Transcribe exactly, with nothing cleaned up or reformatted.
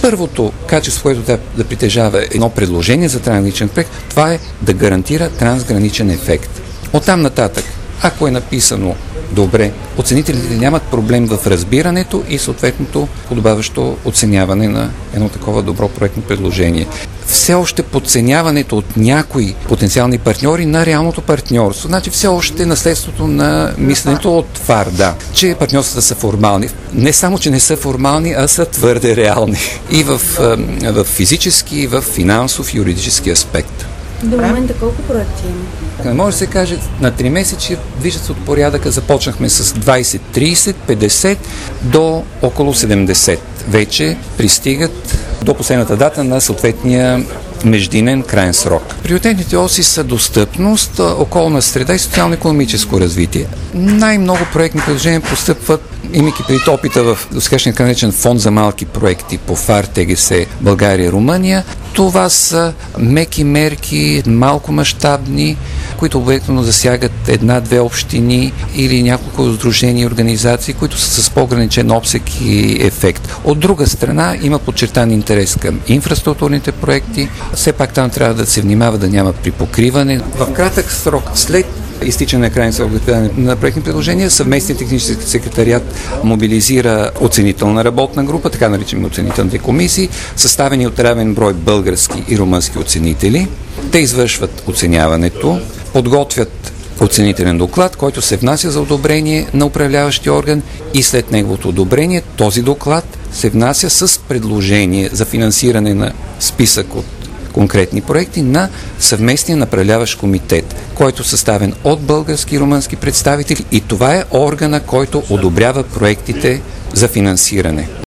Първото качество, което да, да притежава едно предложение за трансграничен проект, това е да гарантира трансграничен ефект. Оттам нататък, ако е написано добре, оценителите нямат проблем в разбирането и съответното подобаващо оценяване на едно такова добро проектно предложение. Все още подценяването от някои потенциални партньори на реалното партньорство. Значи все още наследството на мисленето от ФАР, да, че партньорствата са формални. Не само, че не са формални, а са твърде реални. И в, в физически, и в финансов, юридически аспект. До момента колко проекти има? Може да се каже, на три месечи виждат се от порядъка. Започнахме с двайсет, трийсет, петдесет до около седемдесет. Вече пристигат до последната дата на съответния междинен крайен срок. Приоритетните оси са достъпност, околна среда и социално-икономическо развитие. Най-много проектни предложения постъпват, имайки пред опита в досегашния така наречен фонд за малки проекти по ФАР, ТГС, България и Румъния. Това са меки мерки, малко мащабни, които обективно засягат една-две общини или няколко сдружения и организации, които са с по-ограничен обсек и ефект. От друга страна има подчертан интерес към инфраструктурните проекти. Все пак там трябва да се внимава да няма припокриване. В кратък срок след изтичане на крайен срок на проектни предложения, съвместният технически секретариат мобилизира оценителна работна група, така наричаме оценителните комисии, съставени от равен брой български и румънски оценители. Те извършват оценяването, подготвят оценителен доклад, който се внася за одобрение на управляващия орган и след неговото одобрение този доклад се внася с предложение за финансиране на списък от конкретни проекти на съвместния направляващ комитет, който е съставен от български и румънски представители и това е органа, който одобрява проектите за финансиране.